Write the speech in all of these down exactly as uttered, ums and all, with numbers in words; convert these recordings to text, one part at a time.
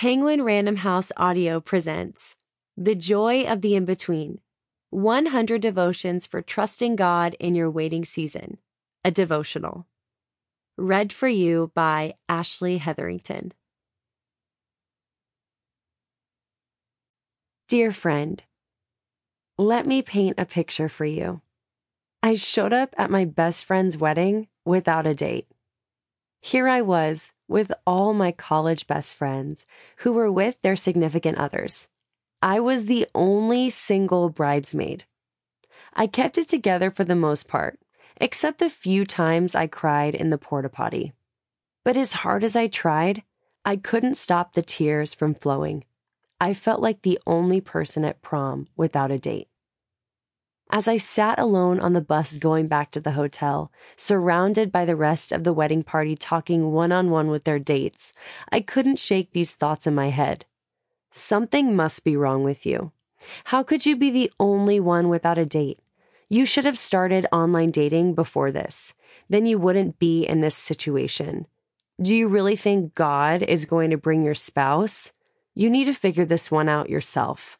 Penguin Random House Audio presents The Joy of the In-Between, one hundred Devotions for Trusting God in Your Waiting Season, a devotional. Read for you by Ashley Hetherington. Dear friend, let me paint a picture for you. I showed up at my best friend's wedding without a date. Here I was with all my college best friends who were with their significant others. I was the only single bridesmaid. I kept it together for the most part, except the few times I cried in the porta potty. But as hard as I tried, I couldn't stop the tears from flowing. I felt like the only person at prom without a date. As I sat alone on the bus going back to the hotel, surrounded by the rest of the wedding party talking one-on-one with their dates, I couldn't shake these thoughts in my head. Something must be wrong with you. How could you be the only one without a date? You should have started online dating before this. Then you wouldn't be in this situation. Do you really think God is going to bring your spouse? You need to figure this one out yourself.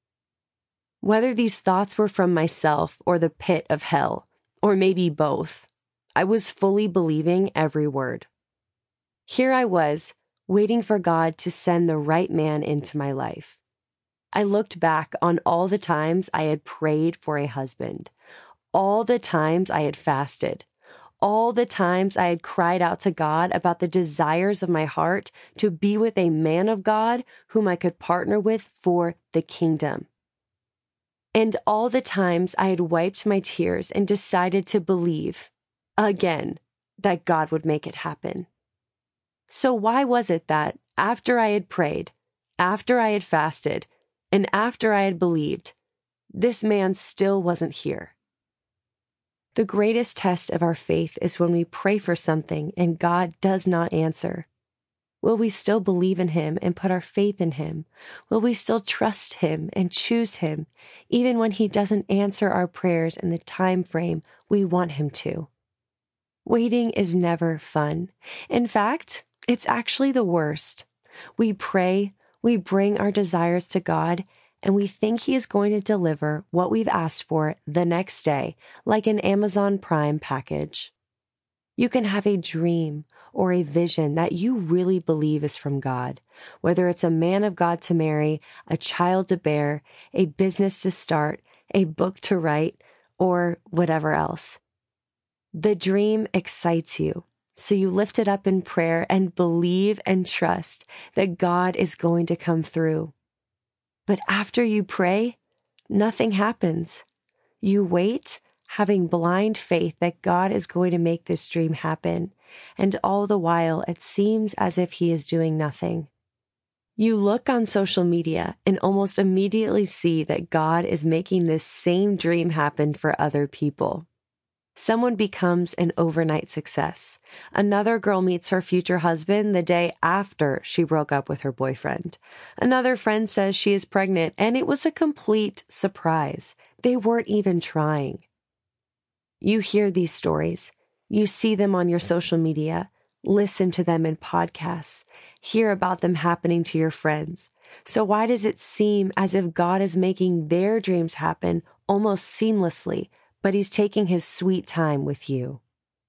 Whether these thoughts were from myself or the pit of hell, or maybe both, I was fully believing every word. Here I was, waiting for God to send the right man into my life. I looked back on all the times I had prayed for a husband, all the times I had fasted, all the times I had cried out to God about the desires of my heart to be with a man of God whom I could partner with for the kingdom. And all the times I had wiped my tears and decided to believe, again, that God would make it happen. So why was it that after I had prayed, after I had fasted, and after I had believed, this man still wasn't here? The greatest test of our faith is when we pray for something and God does not answer. Will we still believe in him and put our faith in him? Will we still trust him and choose him, even when he doesn't answer our prayers in the time frame we want him to? Waiting is never fun. In fact, it's actually the worst. We pray, we bring our desires to God, and we think he is going to deliver what we've asked for the next day, like an Amazon Prime package. You can have a dream or a vision that you really believe is from God, whether it's a man of God to marry, a child to bear, a business to start, a book to write, or whatever else. The dream excites you, so you lift it up in prayer and believe and trust that God is going to come through. But after you pray, nothing happens. You wait, having blind faith that God is going to make this dream happen, and all the while it seems as if he is doing nothing. You look on social media and almost immediately see that God is making this same dream happen for other people. Someone becomes an overnight success. Another girl meets her future husband the day after she broke up with her boyfriend. Another friend says she is pregnant, and it was a complete surprise. They weren't even trying. You hear these stories, you see them on your social media, listen to them in podcasts, hear about them happening to your friends. So why does it seem as if God is making their dreams happen almost seamlessly, but he's taking his sweet time with you?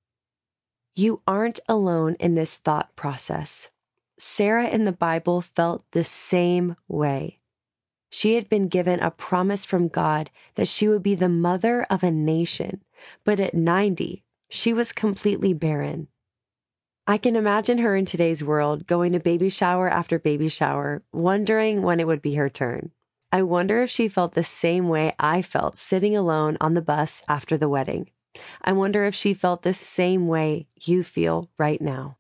You aren't alone in this thought process. Sarah in the Bible felt the same way. She had been given a promise from God that she would be the mother of a nation, but at ninety, she was completely barren. I can imagine her in today's world going to baby shower after baby shower, wondering when it would be her turn. I wonder if she felt the same way I felt sitting alone on the bus after the wedding. I wonder if she felt the same way you feel right now.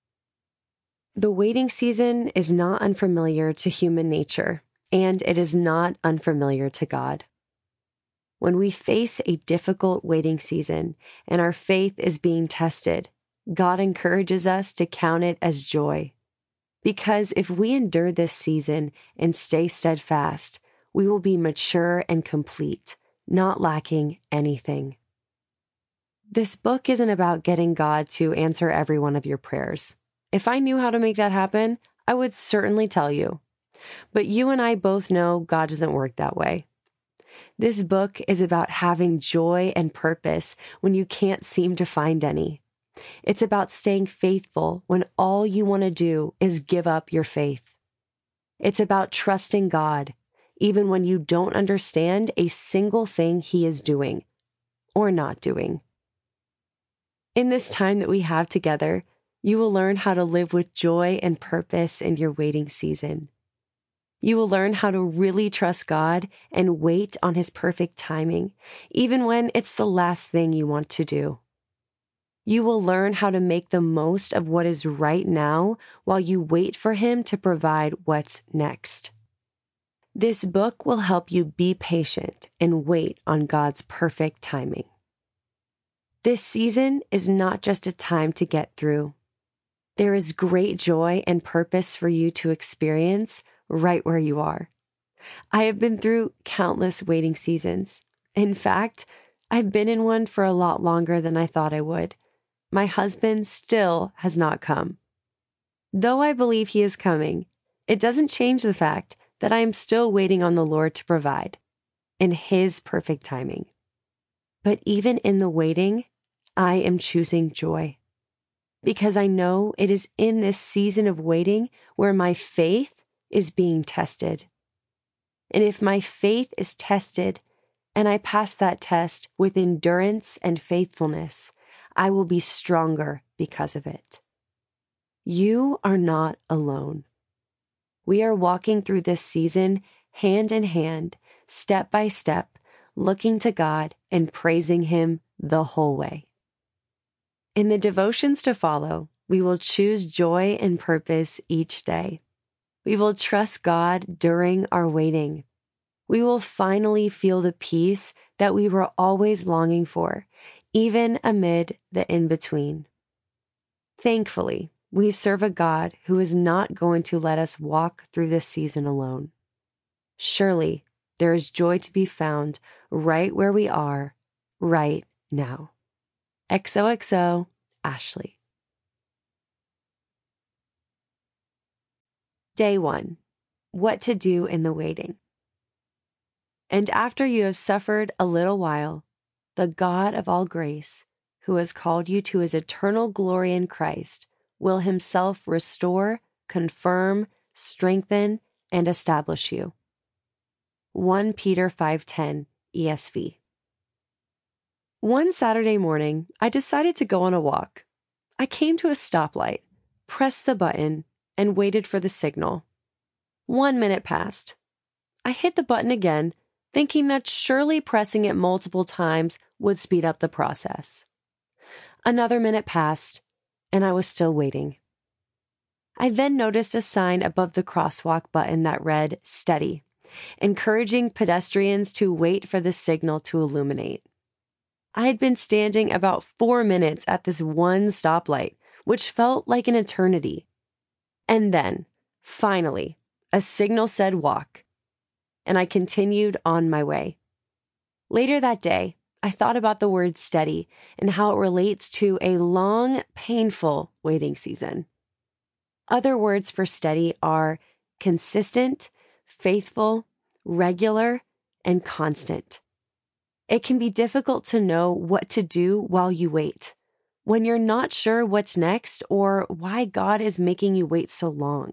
The waiting season is not unfamiliar to human nature, and it is not unfamiliar to God. When we face a difficult waiting season and our faith is being tested, God encourages us to count it as joy. Because if we endure this season and stay steadfast, we will be mature and complete, not lacking anything. This book isn't about getting God to answer every one of your prayers. If I knew how to make that happen, I would certainly tell you. But you and I both know God doesn't work that way. This book is about having joy and purpose when you can't seem to find any. It's about staying faithful when all you want to do is give up your faith. It's about trusting God, even when you don't understand a single thing He is doing or not doing. In this time that we have together, you will learn how to live with joy and purpose in your waiting season. You will learn how to really trust God and wait on His perfect timing, even when it's the last thing you want to do. You will learn how to make the most of what is right now while you wait for Him to provide what's next. This book will help you be patient and wait on God's perfect timing. This season is not just a time to get through. There is great joy and purpose for you to experience right where you are. I have been through countless waiting seasons. In fact, I've been in one for a lot longer than I thought I would. My husband still has not come. Though I believe he is coming, it doesn't change the fact that I am still waiting on the Lord to provide in His perfect timing. But even in the waiting, I am choosing joy because I know it is in this season of waiting where my faith is being tested. And if my faith is tested and I pass that test with endurance and faithfulness, I will be stronger because of it. You are not alone. We are walking through this season hand in hand, step by step, looking to God and praising Him the whole way. In the devotions to follow, we will choose joy and purpose each day. We will trust God during our waiting. We will finally feel the peace that we were always longing for, even amid the in-between. Thankfully, we serve a God who is not going to let us walk through this season alone. Surely, there is joy to be found right where we are, right now. X O X O, Ashley. Day one, what to do in the waiting. And after you have suffered a little while, the God of all grace, who has called you to His eternal glory in Christ, will Himself restore, confirm, strengthen, and establish you. First Peter five ten, E S V. One Saturday morning, I decided to go on a walk. I came to a stoplight, pressed the button, and waited for the signal. One minute passed. I hit the button again, thinking that surely pressing it multiple times would speed up the process. Another minute passed, and I was still waiting. I then noticed a sign above the crosswalk button that read, "Steady," encouraging pedestrians to wait for the signal to illuminate. I had been standing about four minutes at this one stoplight, which felt like an eternity. And then, finally, a signal said walk, and I continued on my way. Later that day, I thought about the word steady and how it relates to a long, painful waiting season. Other words for steady are consistent, faithful, regular, and constant. It can be difficult to know what to do while you wait, when you're not sure what's next or why God is making you wait so long.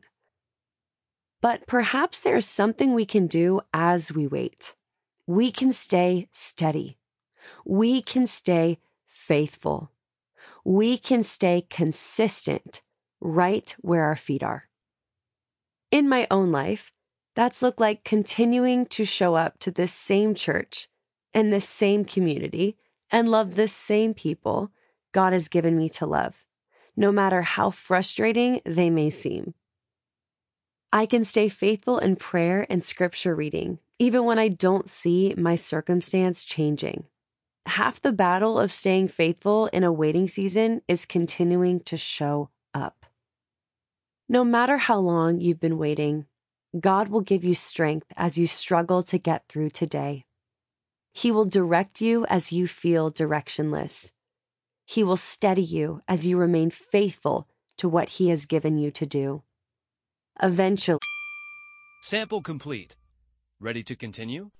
But perhaps there's something we can do as we wait. We can stay steady. We can stay faithful. We can stay consistent right where our feet are. In my own life, that's looked like continuing to show up to this same church and this same community and love the same people God has given me to love, no matter how frustrating they may seem. I can stay faithful in prayer and scripture reading, even when I don't see my circumstance changing. Half the battle of staying faithful in a waiting season is continuing to show up. No matter how long you've been waiting, God will give you strength as you struggle to get through today. He will direct you as you feel directionless. He will steady you as you remain faithful to what He has given you to do. Eventually. Sample complete. Ready to continue?